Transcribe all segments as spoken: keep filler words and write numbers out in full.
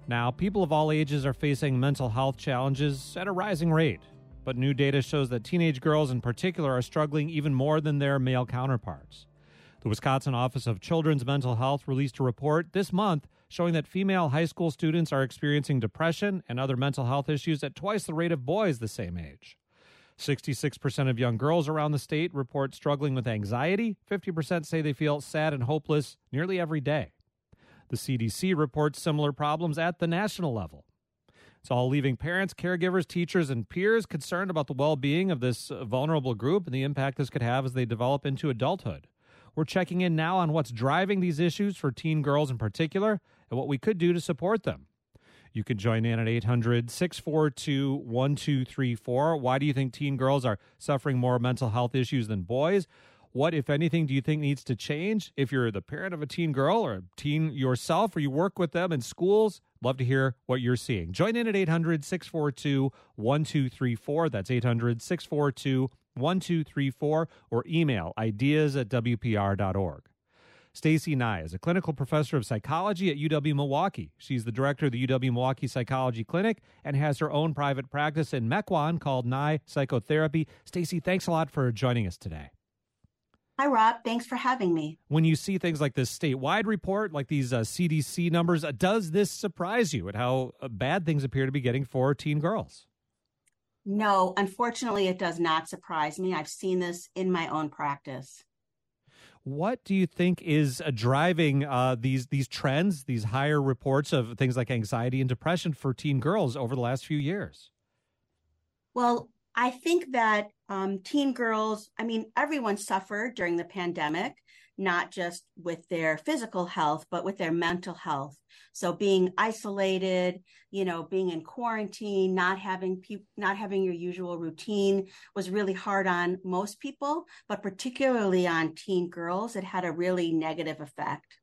Now, people of all ages are facing mental health challenges at a rising rate, but new data shows that teenage girls in particular are struggling even more than their male counterparts. The Wisconsin Office of Children's Mental Health released a report this month showing that female high school students are experiencing depression and other mental health issues at twice the rate of boys the same age. sixty-six percent of young girls around the state report struggling with anxiety. fifty percent say they feel sad and hopeless nearly every day. The C D C reports similar problems at the national level. It's all leaving parents, caregivers, teachers, and peers concerned about the well-being of this vulnerable group and the impact this could have as they develop into adulthood. We're checking in now on what's driving these issues for teen girls in particular and what we could do to support them. You can join in at eight hundred, six four two, one two three four. Why do you think teen girls are suffering more mental health issues than boys? What, if anything, do you think needs to change? If you're the parent of a teen girl or a teen yourself, or you work with them in schools, love to hear what you're seeing. Join in at eight hundred, six four two, one two three four. That's eight hundred, six four two, one two three four, or email ideas at w p r dot org. Stacy Nye is a clinical professor of psychology at U W-Milwaukee. She's the director of the U W-Milwaukee Psychology Clinic and has her own private practice in Mequon called Nye Psychotherapy. Stacy, thanks a lot for joining us today. Hi, Rob. Thanks for having me. When you see things like this statewide report, like these uh, C D C numbers, uh, does this surprise you at how uh, bad things appear to be getting for teen girls? No, unfortunately, it does not surprise me. I've seen this in my own practice. What do you think is uh, driving uh, these these trends, these higher reports of things like anxiety and depression for teen girls over the last few years? Well, I think that um, teen girls, I mean, everyone suffered during the pandemic, not just with their physical health, but with their mental health. So being isolated, you know, being in quarantine, not having pe- not having your usual routine was really hard on most people, but particularly on teen girls, it had a really negative effect.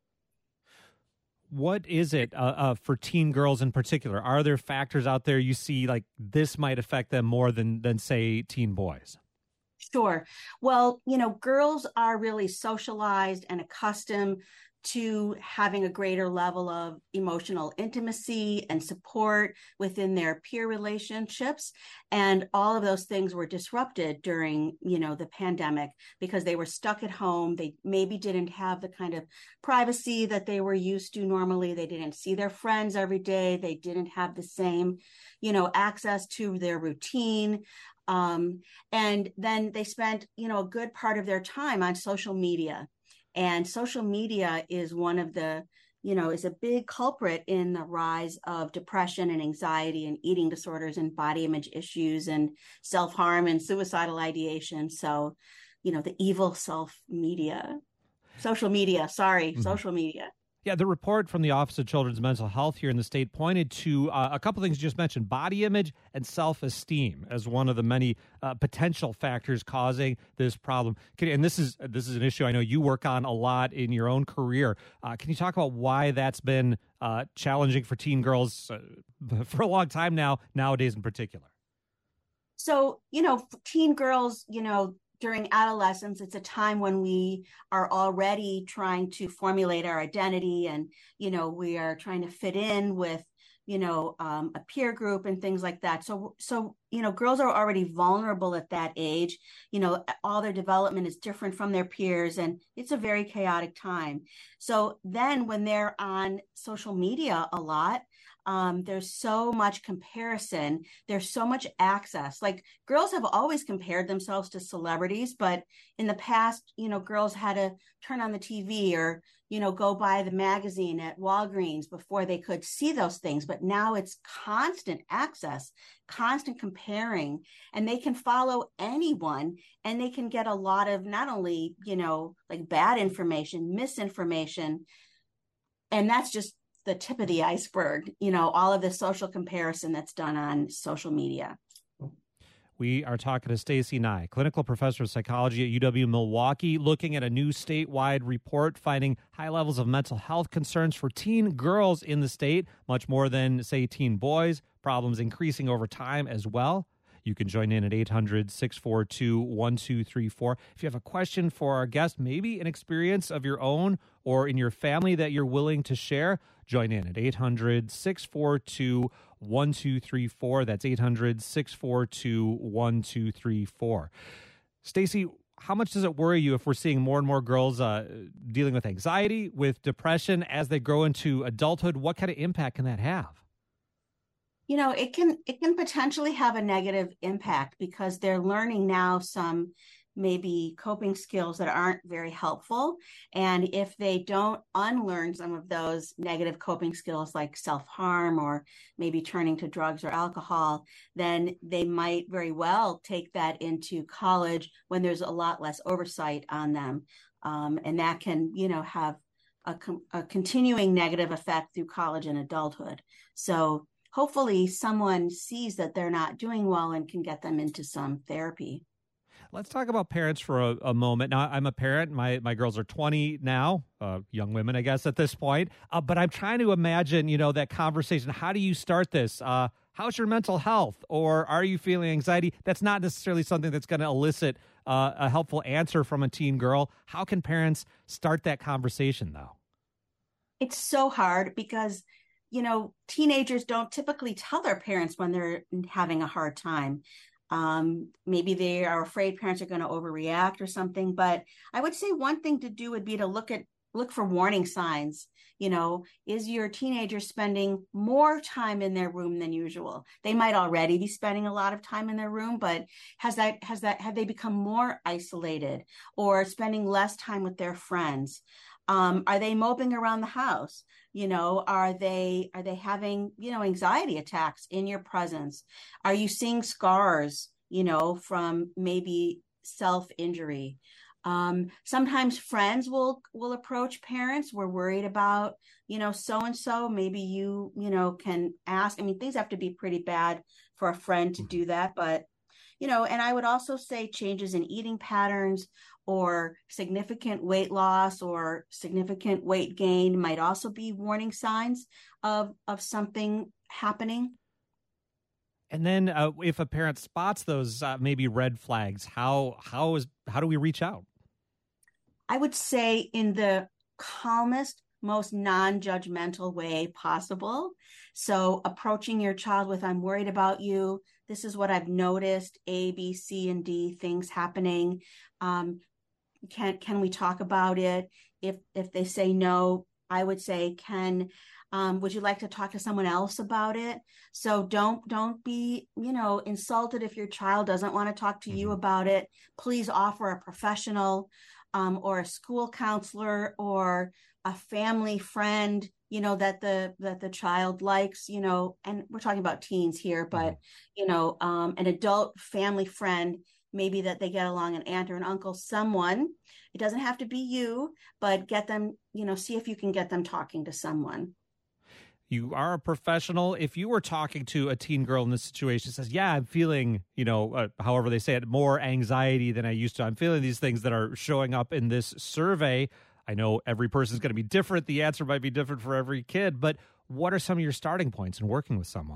What is it uh, uh, for teen girls in particular? Are there factors out there you see like this might affect them more than, than say, teen boys? Sure. Well, you know, girls are really socialized and accustomed to having a greater level of emotional intimacy and support within their peer relationships. And all of those things were disrupted during, you know, the pandemic because they were stuck at home. They maybe didn't have the kind of privacy that they were used to normally. They didn't see their friends every day. They didn't have the same, you know, access to their routine. Um, and then they spent, you know, a good part of their time on social media. And social media is one of the, you know, is a big culprit in the rise of depression and anxiety and eating disorders and body image issues and self-harm and suicidal ideation. So, you know, the evil self media, social media, sorry, mm-hmm. social media. Yeah, the report from the Office of Children's Mental Health here in the state pointed to uh, a couple things you just mentioned, body image and self-esteem as one of the many uh, potential factors causing this problem. Can, and this is this is an issue I know you work on a lot in your own career. Uh, can you talk about why that's been uh, challenging for teen girls uh, for a long time now, nowadays in particular? So, you know, teen girls, you know, during adolescence, it's a time when we are already trying to formulate our identity and, you know, we are trying to fit in with, you know, um, a peer group and things like that. So, so, you know, girls are already vulnerable at that age. You know, all their development is different from their peers and it's a very chaotic time. So then when they're on social media a lot, Um, there's so much comparison. There's so much access. Like girls have always compared themselves to celebrities, but in the past, you know, girls had to turn on the T V or, you know, go buy the magazine at Walgreens before they could see those things. But now it's constant access, constant comparing, and they can follow anyone and they can get a lot of not only, you know, like bad information, misinformation, and that's just the tip of the iceberg, you know, all of the social comparison that's done on social media. We are talking to Stacy Nye, clinical professor of psychology at U W-Milwaukee, looking at a new statewide report finding high levels of mental health concerns for teen girls in the state, much more than, say, teen boys, problems increasing over time as well. You can join in at eight hundred, six four two, one two three four. If you have a question for our guest, maybe an experience of your own or in your family that you're willing to share, join in at eight hundred, six four two, one two three four. That's eight hundred, six four two, one two three four. Stacy, how much does it worry you if we're seeing more and more girls uh, dealing with anxiety, with depression as they grow into adulthood? What kind of impact can that have? You know, it can it can potentially have a negative impact because they're learning now some maybe coping skills that aren't very helpful. And if they don't unlearn some of those negative coping skills like self-harm or maybe turning to drugs or alcohol, then they might very well take that into college when there's a lot less oversight on them. Um, and that can, you know, have a, a continuing negative effect through college and adulthood. So hopefully someone sees that they're not doing well and can get them into some therapy. Let's talk about parents for a, a moment. Now, I'm a parent. My my girls are twenty now, uh, young women, I guess, at this point. Uh, but I'm trying to imagine, you know, that conversation. How do you start this? Uh, how's your mental health? Or are you feeling anxiety? That's not necessarily something that's going to elicit uh, a helpful answer from a teen girl. How can parents start that conversation, though? It's so hard because, you know, teenagers don't typically tell their parents when they're having a hard time. Um, maybe they are afraid parents are going to overreact or something. But I would say one thing to do would be to look at look for warning signs. You know, is your teenager spending more time in their room than usual? They might already be spending a lot of time in their room, but has that has that have they become more isolated or spending less time with their friends? Um, are they moping around the house? You know, are they are they having, you know, anxiety attacks in your presence? Are you seeing scars, you know, from maybe self-injury? Um, sometimes friends will will approach parents. We're worried about, you know, so and so. Maybe you, you know, can ask. I mean, things have to be pretty bad for a friend to do that, but you know, and I would also say changes in eating patterns or significant weight loss or significant weight gain might also be warning signs of, of something happening. And then uh, if a parent spots those uh, maybe red flags, how how is how do we reach out? I would say in the calmest, most non-judgmental way possible. So approaching your child with, I'm worried about you. This is what I've noticed, A, B, C, and D things happening. Um, can can we talk about it? If if they say no, I would say, can um, would you like to talk to someone else about it? So don't don't be, you know, insulted if your child doesn't want to talk to mm-hmm. you about it. Please offer a professional um, or a school counselor or a family friend, you know, that the that the child likes, you know, and we're talking about teens here, but mm-hmm. you know, um, an adult family friend, maybe that they get along, an aunt or an uncle, someone. It doesn't have to be you, but get them, you know, see if you can get them talking to someone. You are a professional. If you were talking to a teen girl in this situation, says, yeah, I'm feeling, you know, uh, however they say it, more anxiety than I used to. I'm feeling these things that are showing up in this survey. I know every person's going to be different. The answer might be different for every kid, but what are some of your starting points in working with someone?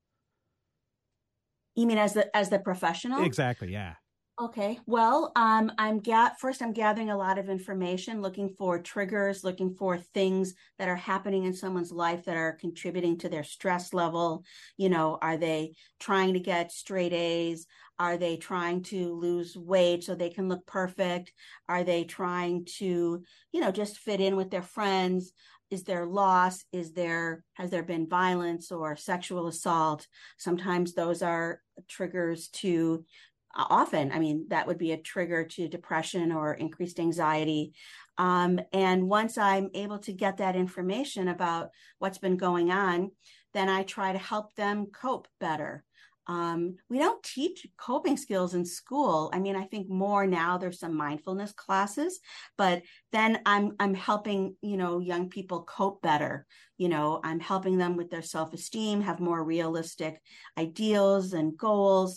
You mean as the as the professional? Exactly, yeah. Okay. Well, um, I'm ga- first I'm gathering a lot of information, looking for triggers, looking for things that are happening in someone's life that are contributing to their stress level. You know, are they trying to get straight A's? Are they trying to lose weight so they can look perfect? Are they trying to, you know, just fit in with their friends? Is there loss? Is there, has there been violence or sexual assault? Sometimes those are triggers to, often, I mean, that would be a trigger to depression or increased anxiety. Um, and once I'm able to get that information about what's been going on, then I try to help them cope better. Um, we don't teach coping skills in school. I mean, I think more now there's some mindfulness classes, but then I'm, I'm helping, you know, young people cope better. You know, I'm helping them with their self-esteem, have more realistic ideals and goals.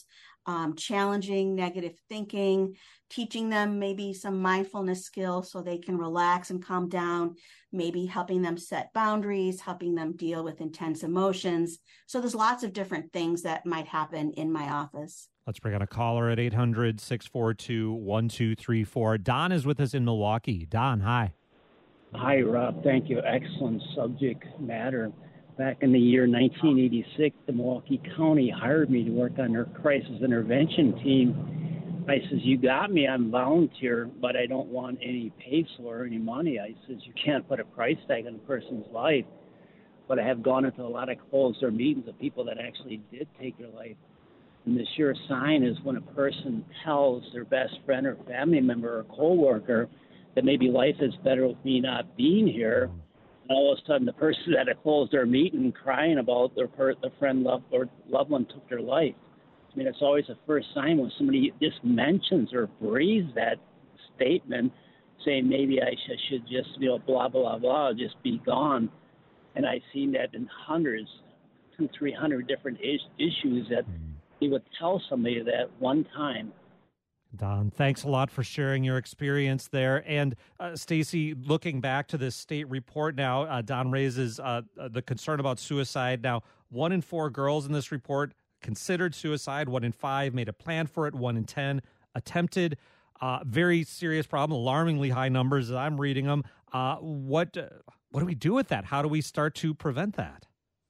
um, challenging negative thinking, teaching them maybe some mindfulness skills so they can relax and calm down, maybe helping them set boundaries, helping them deal with intense emotions. So there's lots of different things that might happen in my office. Let's bring on a caller at eight hundred, six four two, one two three four. Don is with us in Milwaukee. Don, hi. Hi, Rob. Thank you. Excellent subject matter. Back in the year nineteen eighty-six, the Milwaukee County hired me to work on their crisis intervention team. I says, you got me. I'm volunteer, but I don't want any pay for or any money. I says, you can't put a price tag on a person's life. But I have gone into a lot of closed-door meetings of people that actually did take their life. And the sure sign is when a person tells their best friend or family member or coworker that maybe life is better with me not being here, and all of a sudden the person that had closed their meeting crying about their per- the friend loved or loved one took their life. I mean, it's always a first sign when somebody just mentions or breathes that statement, saying maybe I sh- should just, you know, blah, blah, blah, just be gone. And I've seen that in hundreds, two, three hundred different is- issues that he would tell somebody that one time. Don, thanks a lot for sharing your experience there. And uh, Stacy, looking back to this state report now, uh, Don raises uh, the concern about suicide. Now, one in four girls in this report considered suicide. One in five made a plan for it. One in ten attempted. Uh, very serious problem, alarmingly high numbers as I'm reading them. Uh, what, uh, what do we do with that? How do we start to prevent that?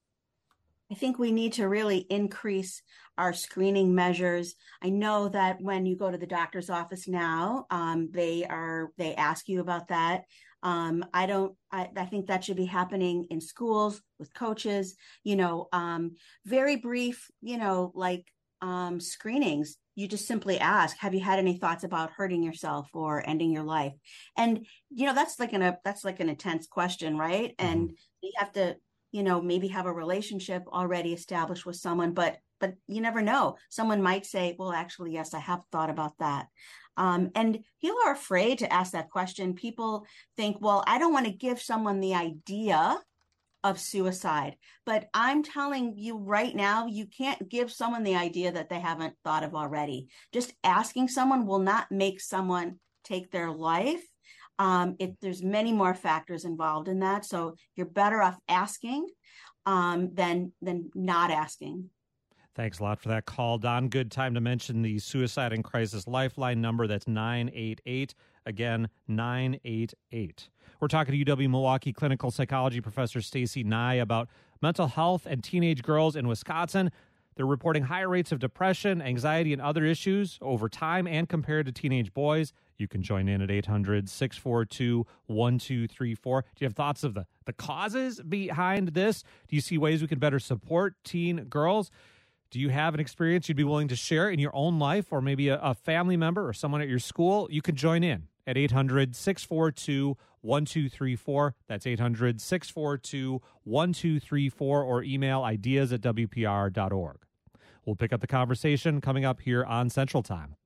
I think we need to really increase our screening measures. I know that when you go to the doctor's office now, um, they are they ask you about that. Um, I don't. I, I think that should be happening in schools with coaches. You know, um, very brief. You know, like um, screenings. You just simply ask, "Have you had any thoughts about hurting yourself or ending your life?" And you know, that's like an a that's like an intense question, right? Mm-hmm. And you have to, you know, maybe have a relationship already established with someone, but but you never know. Someone might say, well, actually, yes, I have thought about that. Um, and people are afraid to ask that question. People think, well, I don't want to give someone the idea of suicide. But I'm telling you right now, you can't give someone the idea that they haven't thought of already. Just asking someone will not make someone take their life. Um, it, there's many more factors involved in that. So you're better off asking um, than than not asking. Thanks a lot for that call, Don. Good time to mention the Suicide and Crisis Lifeline number. That's nine eight eight. Again, nine eight eight. We're talking to U W-Milwaukee clinical psychology professor Stacy Nye about mental health and teenage girls in Wisconsin. They're reporting high rates of depression, anxiety, and other issues over time and compared to teenage boys. You can join in at eight hundred, six four two, one two three four. Do you have thoughts of the, the causes behind this? Do you see ways we can better support teen girls? Do you have an experience you'd be willing to share in your own life, or maybe a, a family member or someone at your school? You can join in at eight hundred, six four two, one two three four. That's eight hundred, six four two, one two three four, or email ideas at w p r dot org. We'll pick up the conversation coming up here on Central Time.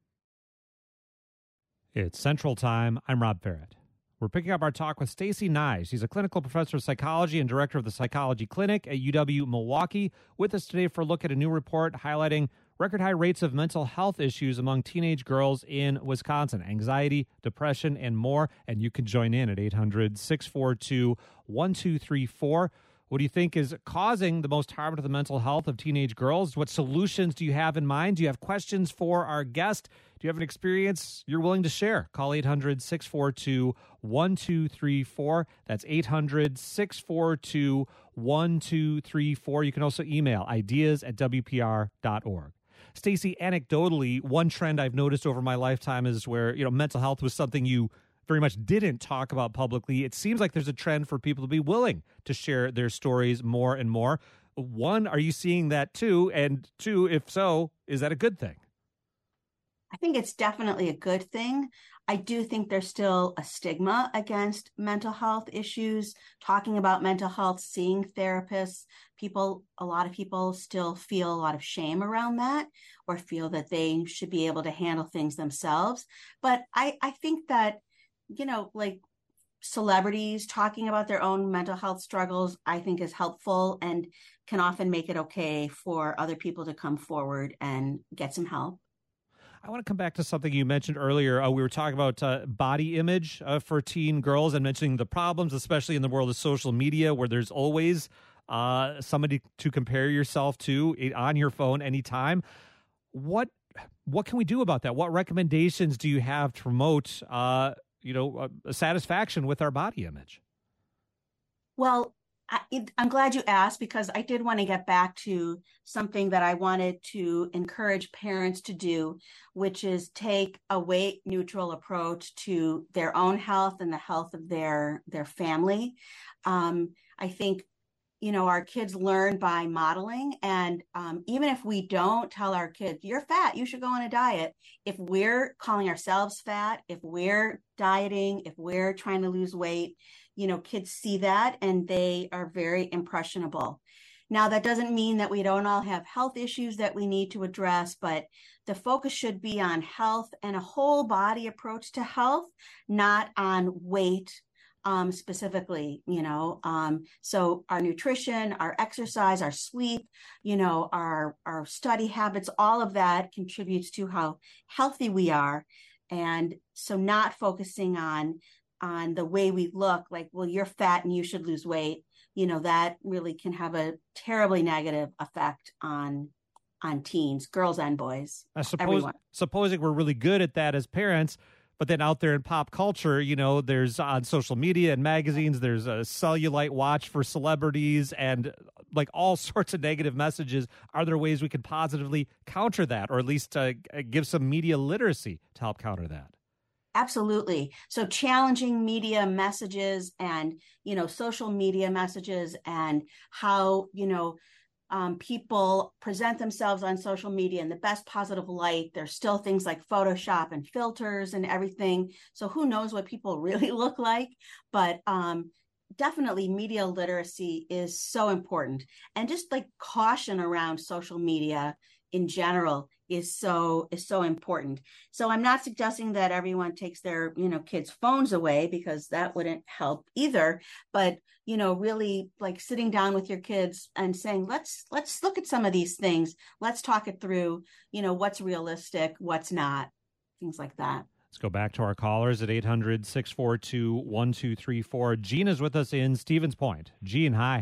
It's Central Time. I'm Rob Barrett. We're picking up our talk with Stacy Nye. She's a clinical professor of psychology and director of the Psychology Clinic at U W-Milwaukee. With us today for a look at a new report highlighting record high rates of mental health issues among teenage girls in Wisconsin, anxiety, depression, and more. And you can join in at eight hundred, six four two, one two three four. What do you think is causing the most harm to the mental health of teenage girls? What solutions do you have in mind? Do you have questions for our guest? Do you have an experience you're willing to share? Call eight hundred, six four two, one two three four. That's eight hundred, six four two, one two three four. You can also email ideas at w p r dot org. Stacy, anecdotally, one trend I've noticed over my lifetime is where, you know, mental health was something you very much didn't talk about publicly. It seems like there's a trend for people to be willing to share their stories more and more. One, are you seeing that too? And two, if so, is that a good thing? I think it's definitely a good thing. I do think there's still a stigma against mental health issues, talking about mental health, seeing therapists. People, a lot of people still feel a lot of shame around that, or feel that they should be able to handle things themselves. But I, I think that, you know, like celebrities talking about their own mental health struggles, I think, is helpful and can often make it okay for other people to come forward and get some help. I want to come back to something you mentioned earlier. Uh, we were talking about uh, body image uh, for teen girls and mentioning the problems, especially in the world of social media, where there's always uh, somebody to compare yourself to on your phone anytime. What what can we do about that? What recommendations do you have to promote, uh, you know, uh, satisfaction with our body image? Well, I, I'm glad you asked, because I did want to get back to something that I wanted to encourage parents to do, which is take a weight neutral approach to their own health and the health of their, their family. Um, I think, you know, our kids learn by modeling. And um, even if we don't tell our kids, you're fat, you should go on a diet. If we're calling ourselves fat, if we're dieting, if we're trying to lose weight, you know, kids see that and they are very impressionable. Now, that doesn't mean that we don't all have health issues that we need to address, but the focus should be on health and a whole body approach to health, not on weight um, specifically, you know. Um, so our nutrition, our exercise, our sleep, you know, our, our study habits, all of that contributes to how healthy we are. And so not focusing on on the way we look, like, well, you're fat and you should lose weight, you know, that really can have a terribly negative effect on on teens, girls and boys. I suppose, everyone. Supposing we're really good at that as parents, but then out there in pop culture, you know, there's on social media and magazines, there's a cellulite watch for celebrities and like all sorts of negative messages. Are there ways we can positively counter that, or at least uh, give some media literacy to help counter that? Absolutely. So challenging media messages and, you know, social media messages and how, you know, um, people present themselves on social media in the best positive light. There's still things like Photoshop and filters and everything. So who knows what people really look like? But um, definitely media literacy is so important. And just like caution around social media in general is so is so important. So I'm not suggesting that everyone takes their, you know, kids' phones away, because that wouldn't help either. But, you know, really like sitting down with your kids and saying, let's let's look at some of these things. Let's talk it through, you know, what's realistic, what's not, things like that. Let's go back to our callers at eight hundred, six four two, one two three four. Jean is with us in Stevens Point. Jean, hi.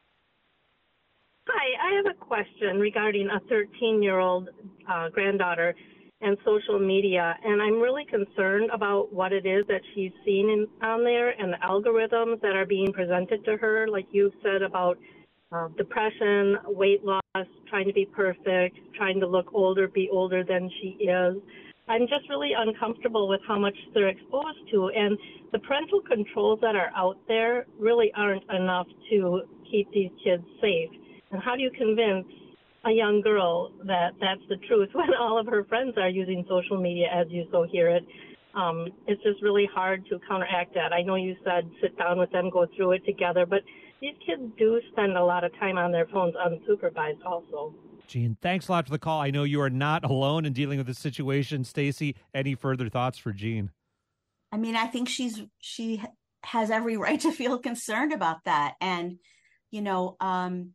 Hi, I have a question regarding a thirteen-year-old uh, granddaughter and social media, and I'm really concerned about what it is that she's seen in, on there and the algorithms that are being presented to her, like you said about uh, depression, weight loss, trying to be perfect, trying to look older, be older than she is. I'm just really uncomfortable with how much they're exposed to, and the parental controls that are out there really aren't enough to keep these kids safe. And how do you convince a young girl that that's the truth when all of her friends are using social media as you so hear it? Um, it's just really hard to counteract that. I know you said sit down with them, go through it together, but these kids do spend a lot of time on their phones unsupervised also. Jean, thanks a lot for the call. I know you are not alone in dealing with this situation. Stacy, any further thoughts for Jean? I mean, I think she's she has every right to feel concerned about that. And, you know, um,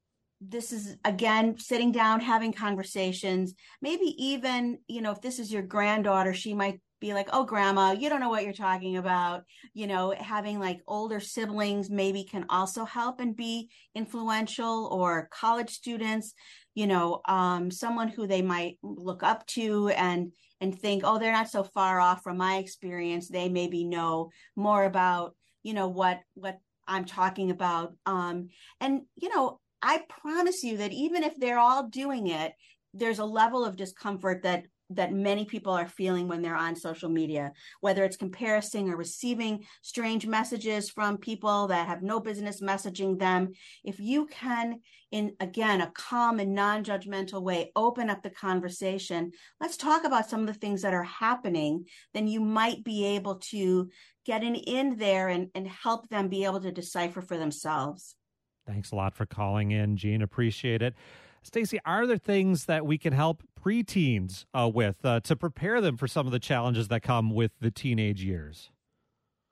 this is, again, sitting down, having conversations, maybe even, you know, if this is your granddaughter, she might be like, oh, grandma, you don't know what you're talking about. You know, having like older siblings maybe can also help and be influential, or college students, you know, um, someone who they might look up to and and think, oh, they're not so far off from my experience. They maybe know more about, you know, what what I'm talking about. Um, and, you know, I promise you that even if they're all doing it, there's a level of discomfort that that many people are feeling when they're on social media, whether it's comparison or receiving strange messages from people that have no business messaging them. If you can, in, again, a calm and non-judgmental way, open up the conversation, let's talk about some of the things that are happening, then you might be able to get in, in there and, and help them be able to decipher for themselves. Thanks a lot for calling in, Jean. Appreciate it. Stacy, are there things that we can help preteens uh, with uh, to prepare them for some of the challenges that come with the teenage years?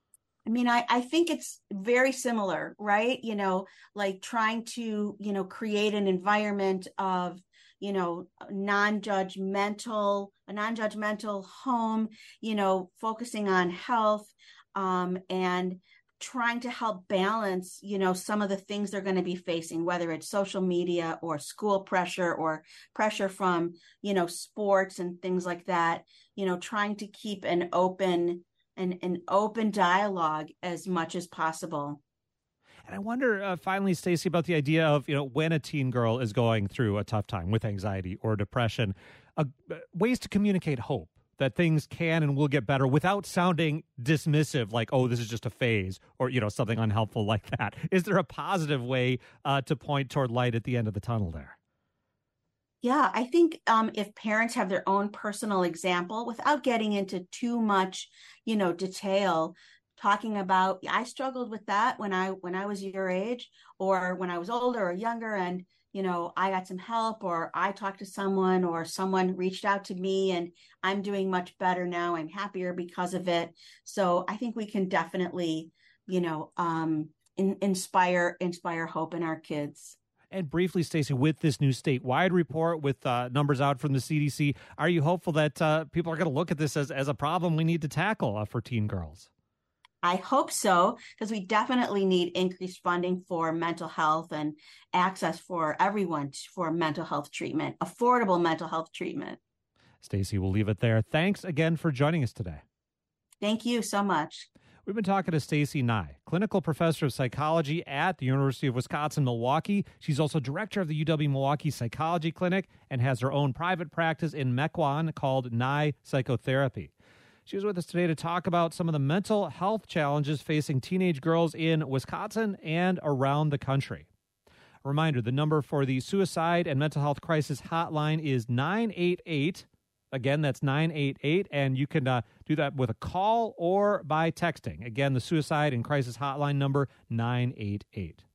I mean, I, I think it's very similar, right? You know, like trying to, you know, create an environment of, you know, non-judgmental, a non-judgmental home, you know, focusing on health, um, and trying to help balance, you know, some of the things they're going to be facing, whether it's social media or school pressure or pressure from, you know, sports and things like that, you know, trying to keep an open an, an open dialogue as much as possible. And I wonder, uh, finally, Stacey, about the idea of, you know, when a teen girl is going through a tough time with anxiety or depression, uh, ways to communicate hope that things can and will get better without sounding dismissive, like, oh, this is just a phase, or, you know, something unhelpful like that. Is there a positive way uh, to point toward light at the end of the tunnel there? Yeah, I think um, if parents have their own personal example, without getting into too much, you know, detail, talking about, I struggled with that when I when I was your age, or when I was older or younger, and you know, I got some help, or I talked to someone, or someone reached out to me, and I'm doing much better now. I'm happier because of it. So I think we can definitely, you know, um, in, inspire inspire hope in our kids. And briefly, Stacey, with this new statewide report, with uh, numbers out from the C D C, are you hopeful that uh, people are going to look at this as, as a problem we need to tackle uh, for teen girls? I hope so, because we definitely need increased funding for mental health and access for everyone for mental health treatment, affordable mental health treatment. Stacey, we'll leave it there. Thanks again for joining us today. Thank you so much. We've been talking to Stacey Nye, clinical professor of psychology at the University of Wisconsin-Milwaukee. She's also director of the U W-Milwaukee Psychology Clinic and has her own private practice in Mequon called Nye Psychotherapy. She was with us today to talk about some of the mental health challenges facing teenage girls in Wisconsin and around the country. A reminder, the number for the Suicide and Mental Health Crisis Hotline is nine eight eight. Again, that's nine eight eight, and you can uh, do that with a call or by texting. Again, the Suicide and Crisis Hotline number, nine eight eight.